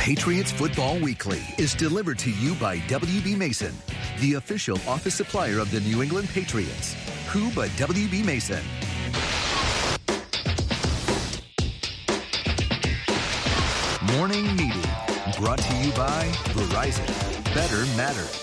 Patriots Football Weekly is delivered to you by WB Mason, the official office supplier of the New England Patriots. Who but WB Mason? Morning Meeting, brought to you by Verizon. Better matters.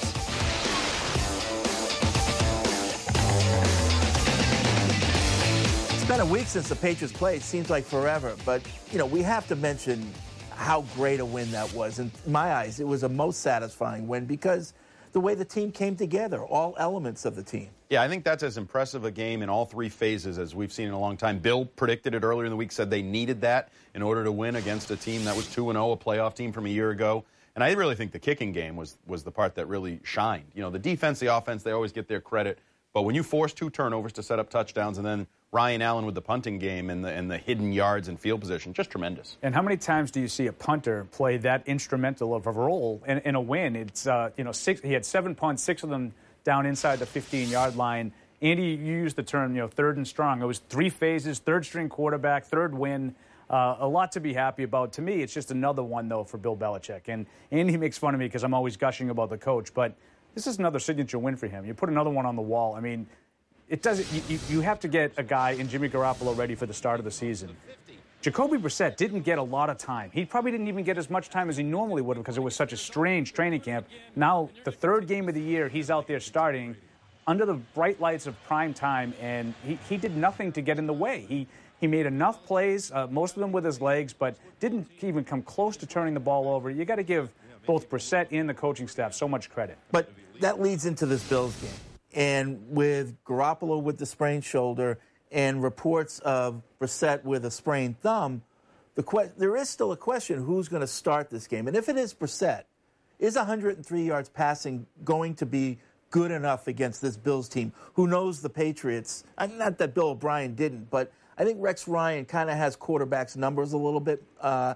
It's been a week since the Patriots played. It seems like forever. But, we have to mention how great a win that was. In my eyes, it was a most satisfying win because the way the team came together, all elements of the team. Yeah, I think that's as impressive a game in all three phases as we've seen in a long time. Bill predicted it earlier in the week, said they needed that in order to win against a team that was 2-0, a playoff team from a year ago. And I really think the kicking game was the part that really shined. The defense, the offense, they always get their credit. But when you force 2 turnovers to set up touchdowns and then Ryan Allen with the punting game and the hidden yards and field position, just tremendous. And how many times do you see a punter play that instrumental of a role in a win? It's he had 7 punts, 6 of them down inside the 15-yard line. Andy, you used the term, third and strong. It was 3 phases, third-string quarterback, third win. A lot to be happy about. To me, it's just another one, though, for Bill Belichick. And Andy makes fun of me because I'm always gushing about the coach, but this is another signature win for him. You put another one on the wall. I mean, it doesn't. You have to get a guy in Jimmy Garoppolo ready for the start of the season. Jacoby Brissett didn't get a lot of time. He probably didn't even get as much time as he normally would have because it was such a strange training camp. Now, the third game of the year, he's out there starting under the bright lights of prime time, and he did nothing to get in the way. He made enough plays, most of them with his legs, but didn't even come close to turning the ball over. You got to give both Brissett and the coaching staff so much credit. But that leads into this Bills game. And with Garoppolo with the sprained shoulder and reports of Brissett with a sprained thumb, there is still a question who's going to start this game. And if it is Brissett, is 103 yards passing going to be good enough against this Bills team who knows the Patriots? Not that Bill O'Brien didn't, but I think Rex Ryan kind of has quarterbacks' numbers a little bit.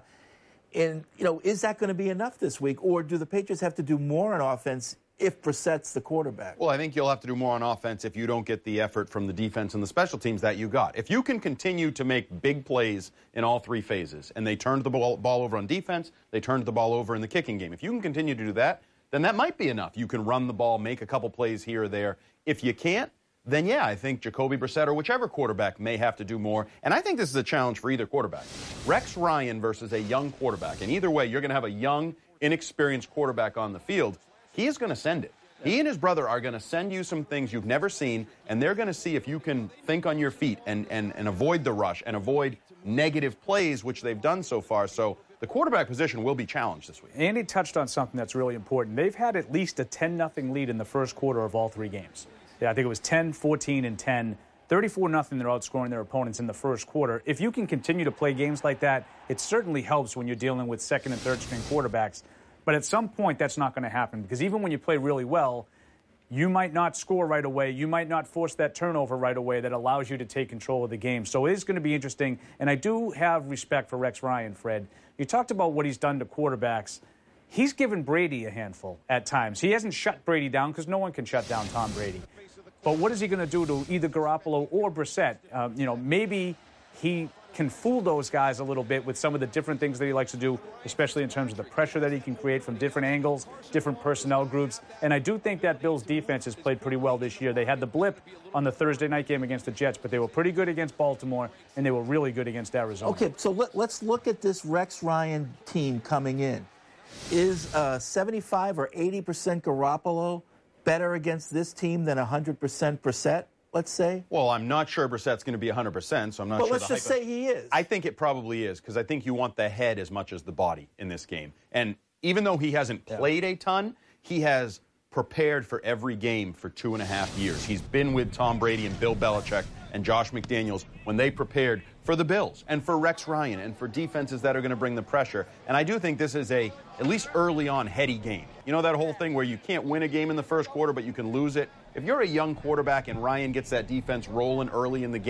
And, is that going to be enough this week? Or do the Patriots have to do more on offense if Brissett's the quarterback? Well, I think you'll have to do more on offense if you don't get the effort from the defense and the special teams that you got. If you can continue to make big plays in all 3 phases, and they turned the ball over on defense, they turned the ball over in the kicking game. If you can continue to do that, then that might be enough. You can run the ball, make a couple plays here or there. If you can't, then, yeah, I think Jacoby Brissett or whichever quarterback may have to do more. And I think this is a challenge for either quarterback. Rex Ryan versus a young quarterback. And either way, you're going to have a young, inexperienced quarterback on the field. He is going to send it. He and his brother are going to send you some things you've never seen, and they're going to see if you can think on your feet and avoid the rush and avoid negative plays, which they've done so far. So the quarterback position will be challenged this week. Andy touched on something that's really important. They've had at least a 10-0 lead in the first quarter of all 3 games. Yeah, I think it was 10, 14, and 10. 34-0, they're outscoring their opponents in the first quarter. If you can continue to play games like that, it certainly helps when you're dealing with second- and third-string quarterbacks. But at some point, that's not going to happen because even when you play really well, you might not score right away. You might not force that turnover right away that allows you to take control of the game. So it is going to be interesting. And I do have respect for Rex Ryan, Fred. You talked about what he's done to quarterbacks. He's given Brady a handful at times. He hasn't shut Brady down because no one can shut down Tom Brady. But what is he going to do to either Garoppolo or Brissett? Maybe he can fool those guys a little bit with some of the different things that he likes to do, especially in terms of the pressure that he can create from different angles, different personnel groups. And I do think that Bills defense has played pretty well this year. They had the blip on the Thursday night game against the Jets, but they were pretty good against Baltimore, and they were really good against Arizona. Okay, so let's look at this Rex Ryan team coming in. Is 75 or 80% Garoppolo better against this team than 100% Brissett, let's say? Well, I'm not sure Brissett's going to be 100%, so I'm not sure. But let's just say he is. I think it probably is, because I think you want the head as much as the body in this game. And even though he hasn't played a ton, he has prepared for every game for 2.5 years. He's been with Tom Brady and Bill Belichick and Josh McDaniels when they prepared for the Bills and for Rex Ryan and for defenses that are going to bring the pressure. And I do think this is at least early on, heady game. You know that whole thing where you can't win a game in the first quarter, but you can lose it? If you're a young quarterback and Ryan gets that defense rolling early in the game,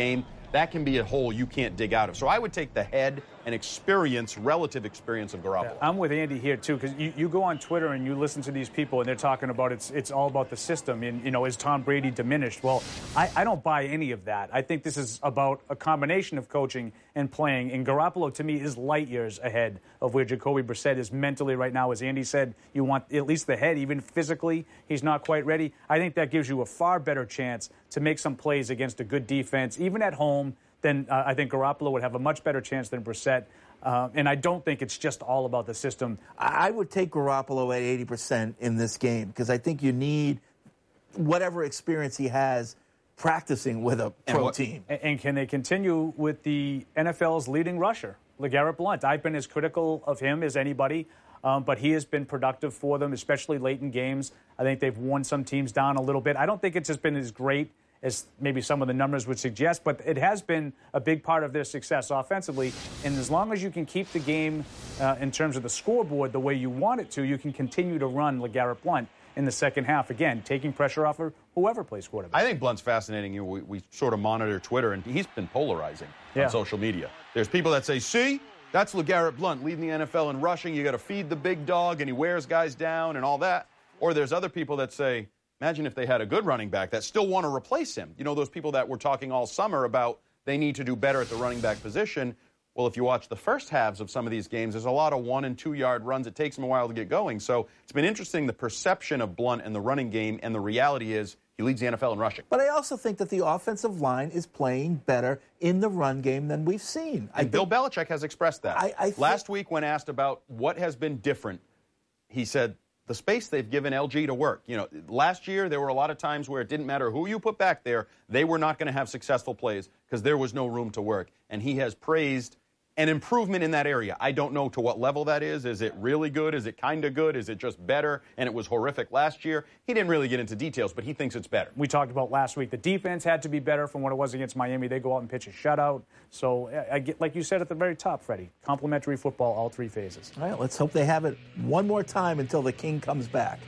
that can be a hole you can't dig out of. So I would take the head and relative experience of Garoppolo. Yeah, I'm with Andy here, too, because you go on Twitter and you listen to these people, and they're talking about it's all about the system. And, is Tom Brady diminished? Well, I don't buy any of that. I think this is about a combination of coaching and playing. And Garoppolo, to me, is light years ahead of where Jacoby Brissett is mentally right now. As Andy said, you want at least the head, even physically, he's not quite ready. I think that gives you a far better chance to make some plays against a good defense, even at home. Then I think Garoppolo would have a much better chance than Brissett. And I don't think it's just all about the system. I would take Garoppolo at 80% in this game because I think you need whatever experience he has practicing with a pro team. And can they continue with the NFL's leading rusher, LeGarrette Blount? I've been as critical of him as anybody, but he has been productive for them, especially late in games. I think they've worn some teams down a little bit. I don't think it's just been as great as maybe some of the numbers would suggest, but it has been a big part of their success offensively. And as long as you can keep the game in terms of the scoreboard the way you want it to, you can continue to run LeGarrette Blount in the second half. Again, taking pressure off of whoever plays quarterback. I think Blunt's fascinating. We sort of monitor Twitter, and he's been polarizing on social media. There's people that say, see, that's LeGarrette Blount leading the NFL in rushing. You got to feed the big dog, and he wears guys down and all that. Or there's other people that say, imagine if they had a good running back that still want to replace him. Those people that were talking all summer about they need to do better at the running back position. Well, if you watch the first halves of some of these games, there's a lot of 1- and 2-yard runs. It takes them a while to get going. So it's been interesting, the perception of Blount and the running game, and the reality is he leads the NFL in rushing. But I also think that the offensive line is playing better in the run game than we've seen. And Bill Belichick has expressed that. Last week when asked about what has been different, he said, the space they've given LG to work. Last year there were a lot of times where it didn't matter who you put back there, they were not going to have successful plays because there was no room to work. And he has praised an improvement in that area. I don't know to what level that is. Is it really good? Is it kind of good? Is it just better? And it was horrific last year. He didn't really get into details, but he thinks it's better. We talked about last week. The defense had to be better from what it was against Miami. They go out and pitch a shutout. So, like you said at the very top, Freddie, complimentary football, all three phases. All right, let's hope they have it one more time until the king comes back.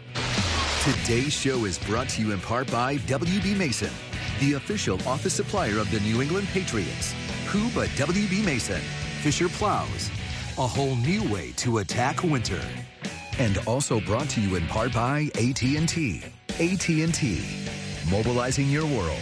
Today's show is brought to you in part by WB Mason, the official office supplier of the New England Patriots. Who but WB Mason? Fisher Plows, a whole new way to attack winter. And also brought to you in part by AT&T. AT&T, mobilizing your world.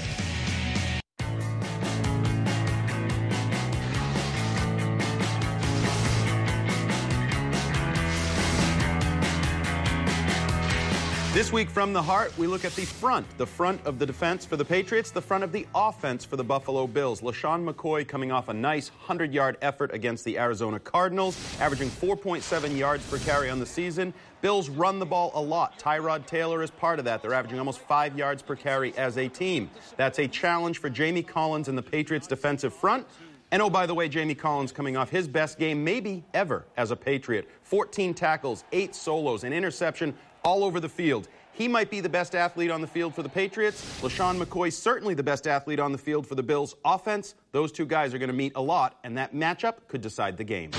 This week from the heart, we look at the front of the defense for the Patriots, the front of the offense for the Buffalo Bills. LaShawn McCoy coming off a nice 100-yard effort against the Arizona Cardinals, averaging 4.7 yards per carry on the season. Bills run the ball a lot. Tyrod Taylor is part of that. They're averaging almost 5 yards per carry as a team. That's a challenge for Jamie Collins and the Patriots defensive front. And oh, by the way, Jamie Collins coming off his best game maybe ever as a Patriot. 14 tackles, 8 solos, an interception all over the field. He might be the best athlete on the field for the Patriots. LaShawn McCoy certainly the best athlete on the field for the Bills offense. Those two guys are going to meet a lot, and that matchup could decide the game.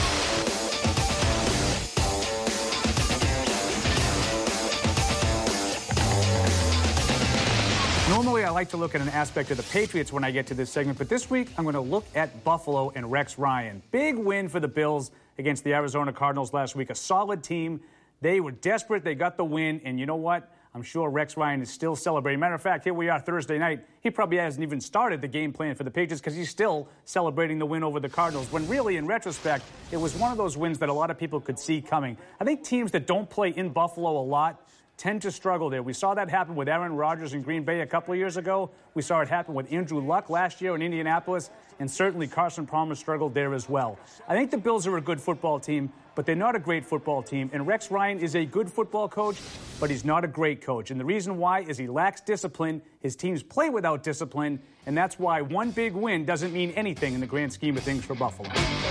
Normally, I like to look at an aspect of the Patriots when I get to this segment, but this week I'm going to look at Buffalo and Rex Ryan. Big win for the Bills against the Arizona Cardinals last week. A solid team. They were desperate. They got the win. And you know what? I'm sure Rex Ryan is still celebrating. Matter of fact, here we are Thursday night. He probably hasn't even started the game plan for the Patriots because he's still celebrating the win over the Cardinals, when really, in retrospect, it was one of those wins that a lot of people could see coming. I think teams that don't play in Buffalo a lot tend to struggle there. We saw that happen with Aaron Rodgers in Green Bay a couple of years ago. We saw it happen with Andrew Luck last year in Indianapolis, and certainly Carson Palmer struggled there as well. I think the Bills are a good football team, but they're not a great football team. And Rex Ryan is a good football coach, but he's not a great coach. And the reason why is he lacks discipline. His teams play without discipline, and that's why one big win doesn't mean anything in the grand scheme of things for Buffalo.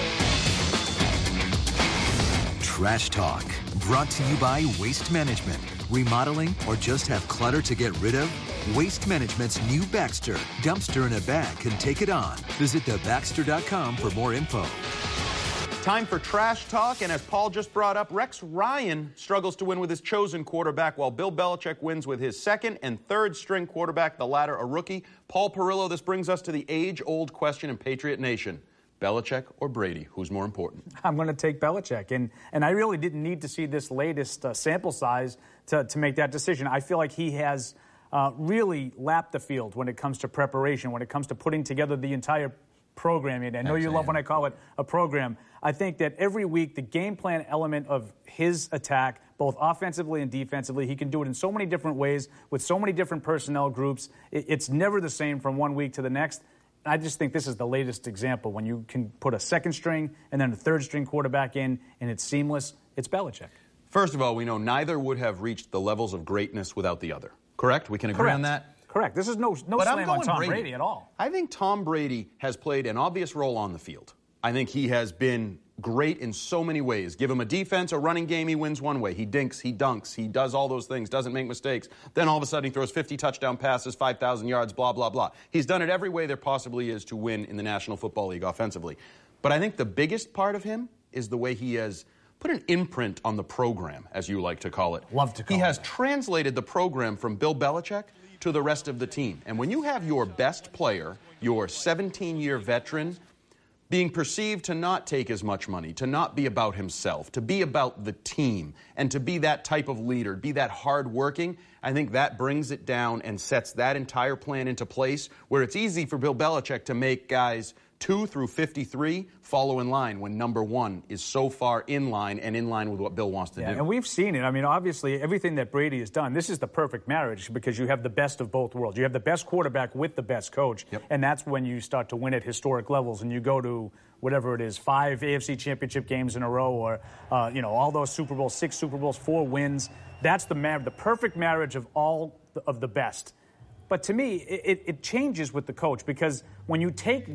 Trash Talk, brought to you by Waste Management. Remodeling or just have clutter to get rid of? Waste Management's new Baxter dumpster in a bag can take it on. Visit thebaxter.com for more info. Time for trash talk, and as Paul just brought up, Rex Ryan struggles to win with his chosen quarterback, while Bill Belichick wins with his second and third string quarterback, the latter a rookie. Paul Perillo, this brings us to the age-old question in Patriot Nation. Belichick or Brady, who's more important? I'm going to take Belichick, and I really didn't need to see this latest sample size to make that decision. I feel like he has really lapped the field when it comes to preparation, when it comes to putting together the entire program. And I know you love when I call it a program. I think that every week the game plan element of his attack, both offensively and defensively, he can do it in so many different ways with so many different personnel groups. It's never the same from one week to the next. I just think this is the latest example. When you can put a second string and then a third string quarterback in and it's seamless, it's Belichick. First of all, we know neither would have reached the levels of greatness without the other. Correct? We can agree on that? Correct. This is no slam on Tom Brady at all. I think Tom Brady has played an obvious role on the field. I think he has been great in so many ways. Give him a defense, a running game, he wins one way. He dinks, he dunks, he does all those things, doesn't make mistakes. Then all of a sudden he throws 50 touchdown passes, 5,000 yards, blah, blah, blah. He's done it every way there possibly is to win in the National Football League offensively. But I think the biggest part of him is the way he has put an imprint on the program, as you like to call it. Love to call it. He has translated the program from Bill Belichick to the rest of the team. And when you have your best player, your 17-year veteran, being perceived to not take as much money, to not be about himself, to be about the team, and to be that type of leader, be that hardworking, I think that brings it down and sets that entire plan into place where it's easy for Bill Belichick to make guys 2 through 53 follow in line when number 1 is so far in line and in line with what Bill wants to do. And we've seen it. I mean, obviously, everything that Brady has done, this is the perfect marriage because you have the best of both worlds. You have the best quarterback with the best coach, and that's when you start to win at historic levels and you go to whatever it is, 5 AFC championship games in a row or, all those Super Bowls, 6 Super Bowls, 4 wins. That's the perfect marriage of all of the best. But to me, it changes with the coach because when you take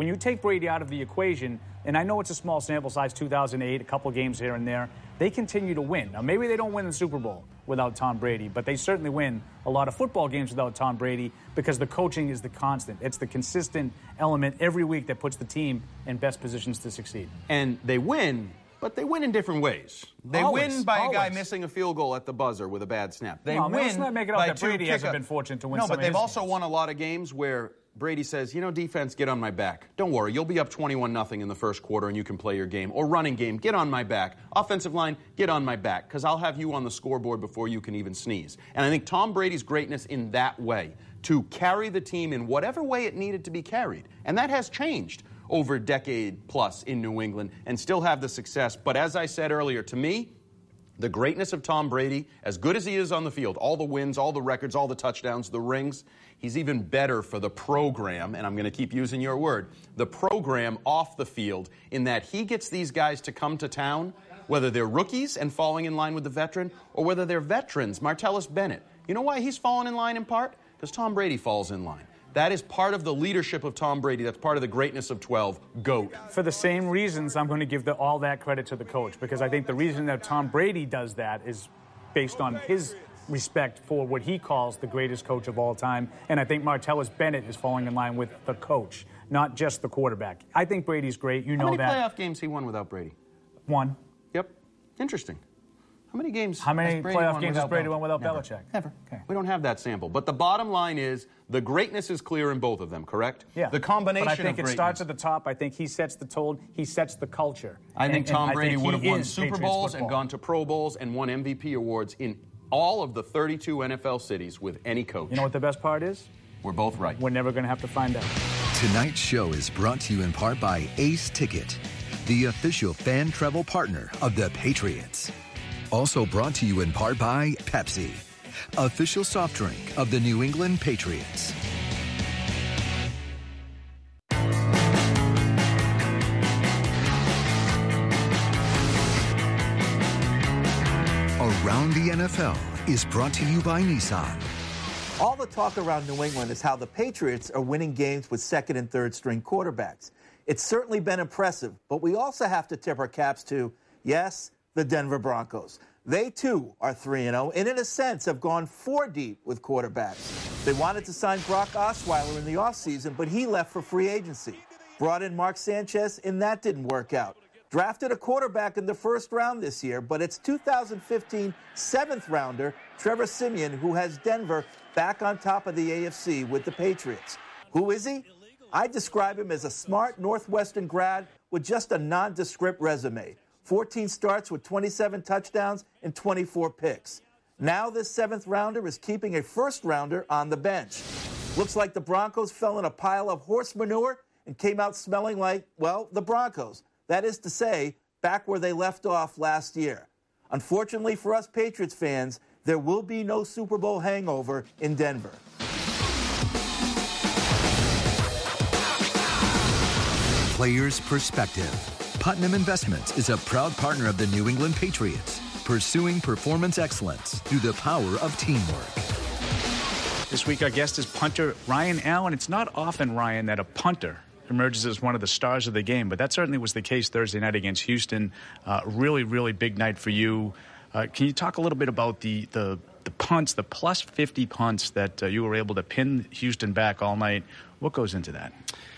Brady out of the equation, and I know it's a small sample size, 2008, a couple games here and there, they continue to win. Now, maybe they don't win the Super Bowl without Tom Brady, but they certainly win a lot of football games without Tom Brady because the coaching is the constant. It's the consistent element every week that puts the team in best positions to succeed. And they win, but they win in different ways. They win by a guy missing a field goal at the buzzer with a bad snap. They win let's not make it out that Brady hasn't been fortunate to win some of his but they've also games. won a lot of games where Brady says, defense, get on my back. Don't worry, you'll be up 21-0 in the first quarter and you can play your game. Or running game, get on my back. Offensive line, get on my back, because I'll have you on the scoreboard before you can even sneeze. And I think Tom Brady's greatness in that way, to carry the team in whatever way it needed to be carried. And that has changed over a decade plus in New England and still have the success. But as I said earlier, to me, the greatness of Tom Brady, as good as he is on the field, all the wins, all the records, all the touchdowns, the rings, he's even better for the program, and I'm going to keep using your word, the program off the field, in that he gets these guys to come to town, whether they're rookies and falling in line with the veteran, or whether they're veterans. Martellus Bennett. You know why he's fallen in line in part? Because Tom Brady falls in line. That is part of the leadership of Tom Brady. That's part of the greatness of 12. GOAT. For the same reasons, I'm going to give all that credit to the coach because I think the reason that Tom Brady does that is based on his respect for what he calls the greatest coach of all time. And I think Martellus Bennett is falling in line with the coach, not just the quarterback. I think Brady's great. You know that. How many playoff games he won without Brady? 1. Yep. Interesting. How many games? How many playoff games has Brady won without Belichick? Never. Okay. We don't have that sample. But the bottom line is the greatness is clear in both of them, correct? Yeah. The combination but I think of greatness. It starts at the top. I think he sets the tone. He sets the culture. I think Tom Brady would have won is Super Patriots Bowls football. and gone to Pro Bowls and won MVP awards in all of the 32 NFL cities with any coach. You know what the best part is? We're both right. We're never going to have to find out. Tonight's show is brought to you in part by Ace Ticket, the official fan travel partner of the Patriots. Also brought to you in part by Pepsi, official soft drink of the New England Patriots. Around the NFL is brought to you by Nissan. All the talk around New England is how the Patriots are winning games with second and third string quarterbacks. It's certainly been impressive, but we also have to tip our caps to, yes, the Denver Broncos. They, too, are 3-0 and, in a sense, have gone 4 deep with quarterbacks. They wanted to sign Brock Osweiler in the offseason, but he left for free agency. Brought in Mark Sanchez, and that didn't work out. drafted a quarterback in the first round this year, but it's 2015 seventh rounder Trevor Siemian who has Denver back on top of the AFC with the Patriots. Who is he? I describe him as a smart Northwestern grad with just a nondescript resume. 14 starts with 27 touchdowns and 24 picks. Now this seventh rounder is keeping a first rounder on the bench. Looks like the Broncos fell in a pile of horse manure and came out smelling like, well, the Broncos. That is to say, back where they left off last year. Unfortunately for us Patriots fans, there will be no Super Bowl hangover in Denver. Players' perspective. Putnam Investments is a proud partner of the New England Patriots, pursuing performance excellence through the power of teamwork. This week, our guest is punter Ryan Allen. It's not often, Ryan, that a punter emerges as one of the stars of the game, but that certainly was the case Thursday night against Houston. Really, really big night for you. Can you talk a little bit about the punts, the plus 50 punts that you were able to pin Houston back all night? What goes into that?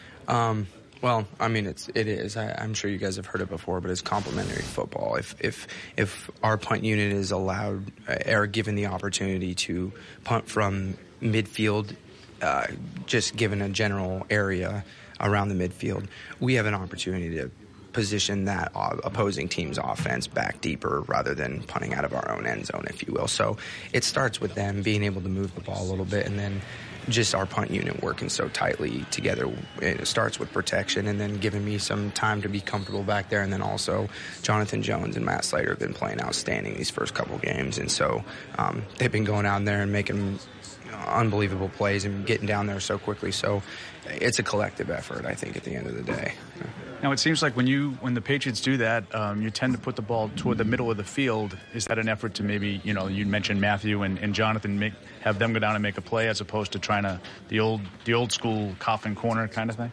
Well, I mean, it is. I'm sure you guys have heard it before, but it's complementary football. If our punt unit is allowed or given the opportunity to punt from midfield, just given a general area around the midfield, we have an opportunity to position that opposing team's offense back deeper rather than punting out of our own end zone, if you will. So it starts with them being able to move the ball a little bit, and then just our punt unit working so tightly together. It starts with protection and then giving me some time to be comfortable back there. And then also Jonathan Jones and Matt Slater have been playing outstanding these first couple games. And so they've been going down there and making unbelievable plays and getting down there so quickly. So it's a collective effort, I think, at the end of the day. Now, it seems like when the Patriots do that, you tend to put the ball toward the middle of the field. Is that an effort to maybe, you mentioned Matthew and Jonathan, have them go down and make a play as opposed to trying to the old school coffin corner kind of thing?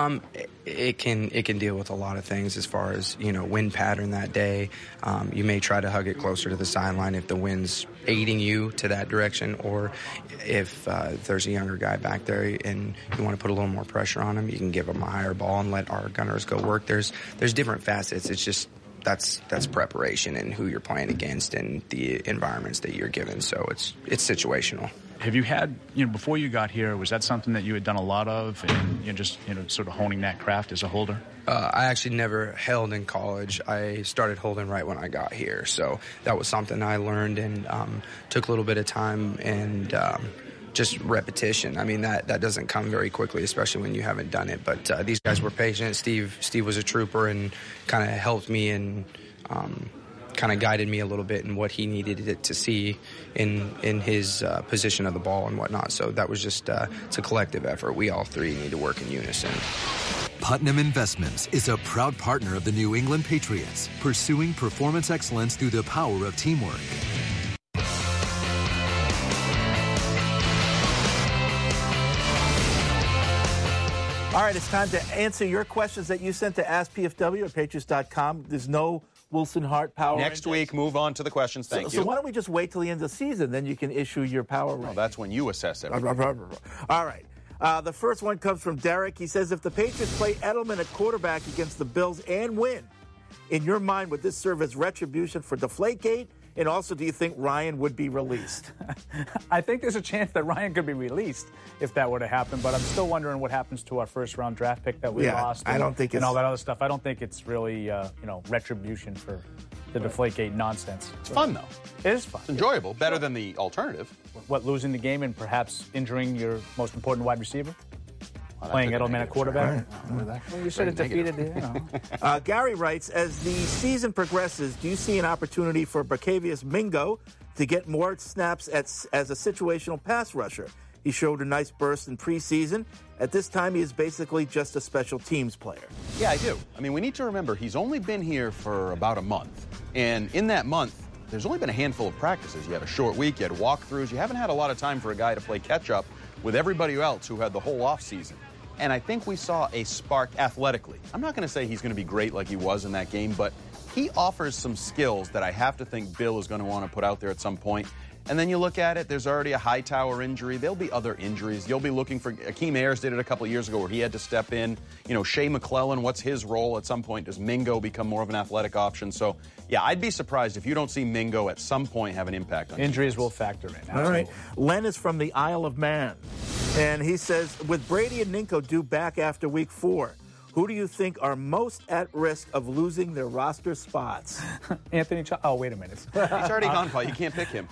It can deal with a lot of things as far as, wind pattern that day. You may try to hug it closer to the sideline if the wind's aiding you to that direction, or if there's a younger guy back there and you want to put a little more pressure on him, you can give him a higher ball and let our gunners go work. There's different facets. It's just that's preparation and who you're playing against and the environments that you're given. So it's situational. Have you had, before you got here, was that something that you had done a lot of and just sort of honing that craft as a holder? I actually never held in college. I started holding right when I got here. So that was something I learned and took a little bit of time and just repetition. I mean, that doesn't come very quickly, especially when you haven't done it. But these guys were patient. Steve was a trooper and kind of helped me and kind of guided me a little bit in what he needed it to see in his position of the ball and whatnot. So that was just it's a collective effort. We all three need to work in unison. Putnam Investments is a proud partner of the New England Patriots, pursuing performance excellence through the power of teamwork. All right, it's time to answer your questions that you sent to AskPFW at Patriots.com. There's no Wilson Hart Power Next Index. week, move on to the questions. Thank you. So why don't we just wait till the end of the season, then you can issue your power ranking. That's when you assess everything. All right. The first one comes from Derek. He says, if the Patriots play Edelman at quarterback against the Bills and win, in your mind, would this serve as retribution for Deflategate? And also, do you think Ryan would be released? I think there's a chance that Ryan could be released if that were to happen, but I'm still wondering what happens to our first-round draft pick that we lost. I don't think and all that other stuff. I don't think it's really, retribution for the Deflategate nonsense. It's fun, though. It is fun. It's enjoyable. Better than the alternative. What, losing the game and perhaps injuring your most important wide receiver? Playing Edelman at quarterback? Well, you should have defeated it. Gary writes, as the season progresses, do you see an opportunity for Barkevious Mingo to get more snaps as a situational pass rusher? He showed a nice burst in preseason. At this time, he is basically just a special teams player. Yeah, I do. I mean, we need to remember he's only been here for about a month. And in that month, there's only been a handful of practices. You had a short week, you had walkthroughs. You haven't had a lot of time for a guy to play catch-up with everybody else who had the whole offseason. And I think we saw a spark athletically. I'm not going to say he's going to be great like he was in that game, but he offers some skills that I have to think Bill is going to want to put out there at some point. And then you look at it, there's already a Hightower injury. There'll be other injuries. You'll be looking for, Akeem Ayers did it a couple of years ago where he had to step in. You know, Shea McClellan, what's his role at some point? Does Mingo become more of an athletic option? So, yeah, I'd be surprised if you don't see Mingo at some point have an impact on injuries defense. will factor in. Absolutely. All right. Len is from the Isle of Man. And he says, with Brady and Ninko due back after week 4, who do you think are most at risk of losing their roster spots? Anthony Oh, wait a minute. He's already gone, Paul. You can't pick him.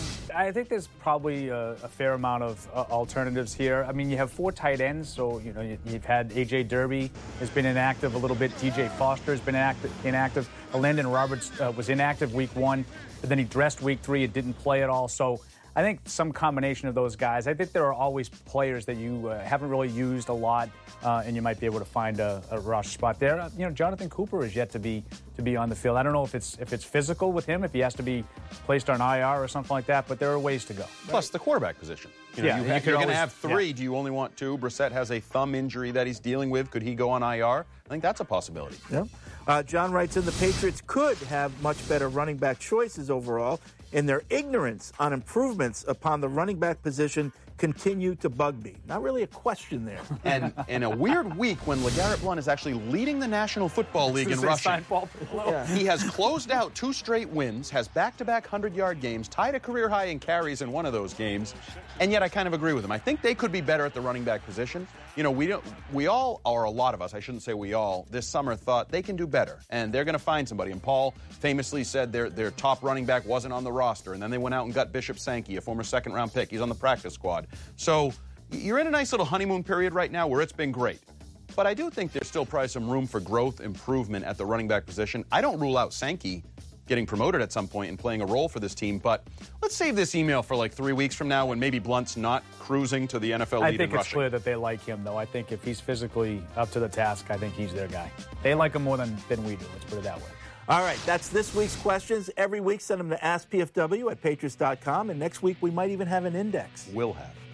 I think there's probably a fair amount of alternatives here. I mean, you have 4 tight ends, so you know you've had A.J. Derby has been inactive a little bit. D.J. Foster has been inactive. Landon Roberts was inactive week 1, but then he dressed week 3 and didn't play at all. So I think some combination of those guys. I think there are always players that you haven't really used a lot, and you might be able to find a roster spot there. You know, Jonathan Cooper is yet to be on the field. I don't know if it's physical with him, if he has to be placed on IR or something like that, but there are ways to go. Plus the quarterback position. You know, Yeah, you're going to have 3. Yeah. Do you only want 2? Brissett has a thumb injury that he's dealing with. Could he go on IR? I think that's a possibility. Yeah. John writes in, the Patriots could have much better running back choices overall, and their ignorance on improvements upon the running back position continue to bug me. Not really a question there. And in a weird week when LeGarrette Blount is actually leading the National Football League in rushing, he has closed out 2 straight wins, has back-to-back 100-yard games, tied a career high in carries in one of those games, and yet I kind of agree with him. I think they could be better at the running back position. You know, we all, or a lot of us, I shouldn't say we all, this summer thought they can do better, and they're going to find somebody. And Paul famously said their top running back wasn't on the roster, and then they went out and got Bishop Sankey, a former second-round pick. He's on the practice squad. So you're in a nice little honeymoon period right now where it's been great. But I do think there's still probably some room for growth, improvement at the running back position. I don't rule out Sankey getting promoted at some point and playing a role for this team, but let's save this email for like 3 weeks from now when maybe Blunt's not cruising to the NFL lead in rushing. I think it's clear that they like him, though. I think if he's physically up to the task, I think he's their guy. They like him more than we do, let's put it that way. All right, that's this week's questions. Every week, send them to AskPFW at Patriots.com, and next week we might even have an index. We'll have.